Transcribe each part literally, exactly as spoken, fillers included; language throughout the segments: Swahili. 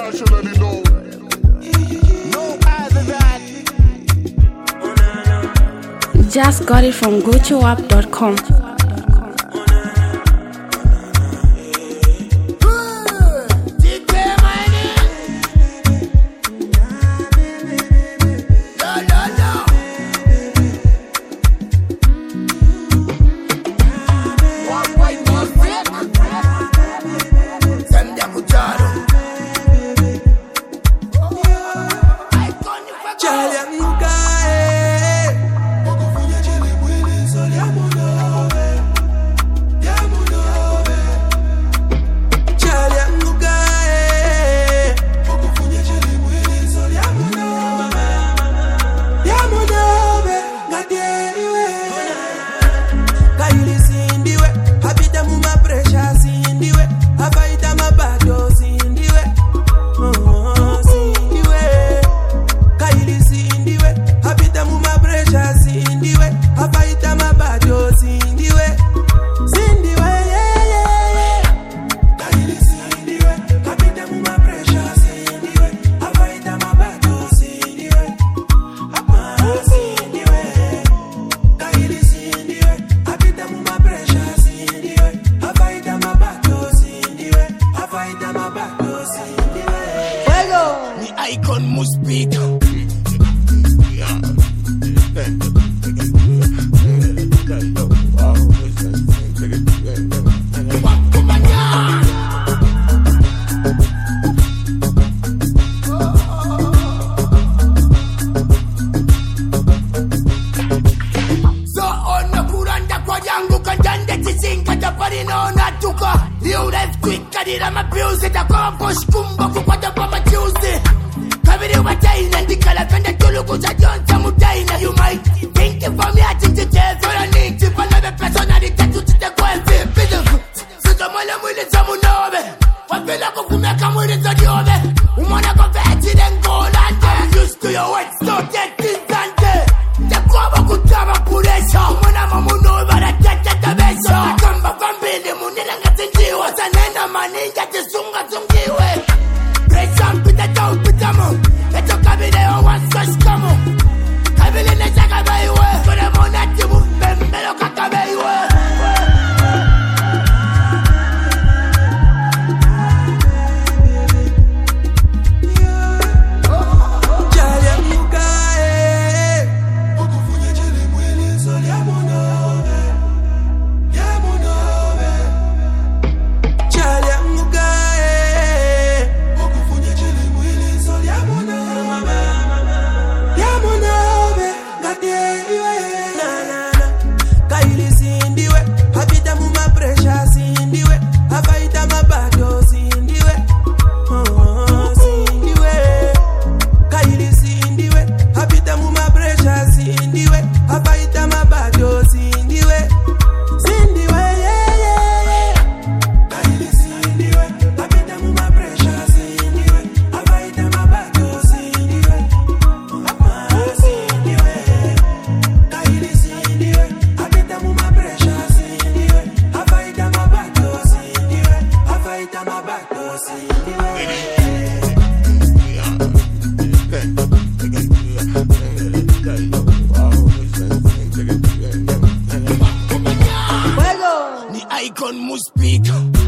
internationally known. No other than. Just got it from gocho app dot com. Icon must speak. I'm abused, I come push kumbo kupata papa Tuesday. Kabiri wataina ndikala penda tuluku za jonta mutaina. You might think for me I think it is all I need to follow the personality to the quality. Bidu, suzo mwele mwili zamu nobe. Wapila kufumeka mwili za diobe. Umona konfeti den golande. I'm used to your words, so get this dante. Jakuwa kutaba kuresha. Umona mamuno ibara tete tabesha. Kamba kambili munila ngatinjiwa. Sanena maninja tisunga tungiwe. Pressure pita down pita mo. Eto kabile o wansa shkamo. Kabile necha kabaiwe. Kone mona tibu bembelo kakabaiwe. Icon must speak.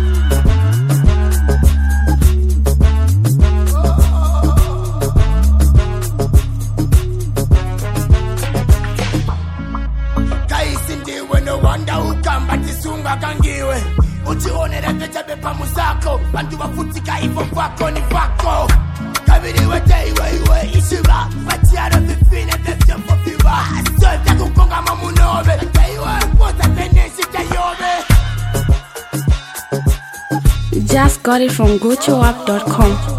Kaisindi we no wonder who come but isunga kangiwe. Uchione repecha bepa musako. Bantu wafutika ifo fako ni fako. Kabiri we day we we ishiba. Watiara fifine deftion for fever. Solta kukonga mamunobe. Kaiwa pota peneshi kayobe. Just got it from gocho app dot com.